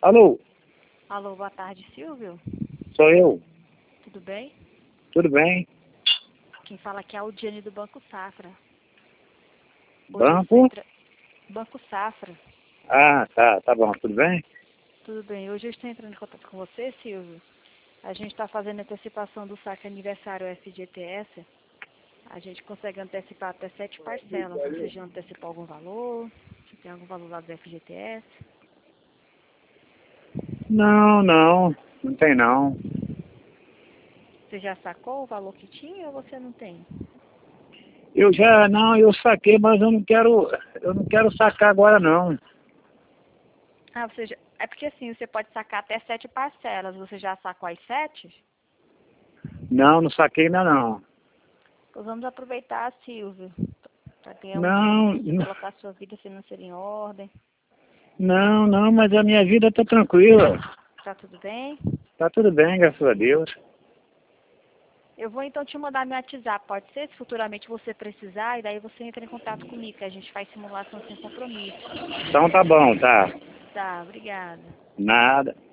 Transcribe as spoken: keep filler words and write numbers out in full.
Alô, Alô, boa tarde, Silvio. sou eu. Tudo bem? Tudo bem? Quem fala aqui é a Audiane do Banco Safra. Hoje Banco? eu estou entra... Banco Safra. Ah, tá, tá bom, tudo bem? Tudo bem. Hoje eu estou entrando em contato com você, Silvio. A gente está fazendo a antecipação do saque aniversário F G T S. A gente consegue antecipar até sete parcelas. Você já antecipou algum valor? Você tem algum valor lá do F G T S? Não, não, não tem não. Você já sacou o valor que tinha ou você não tem? Eu já, não, eu saquei, mas eu não quero, eu não quero sacar agora não. Ah, você já... É porque assim, você pode sacar até sete parcelas. Você já sacou as sete? Não, não saquei ainda não. Nós vamos aproveitar, Silvio, para ganhar um dia Não, para você colocar sua vida financeira em ordem. não, não, mas a minha vida tá tranquila. Tá tudo bem? Tá tudo bem, graças a Deus. Eu vou então te mandar meu WhatsApp, pode ser? Se futuramente você precisar, e daí você entra em contato comigo, que a gente faz simulação sem compromisso. Então tá bom, tá. Tá, obrigada. Nada.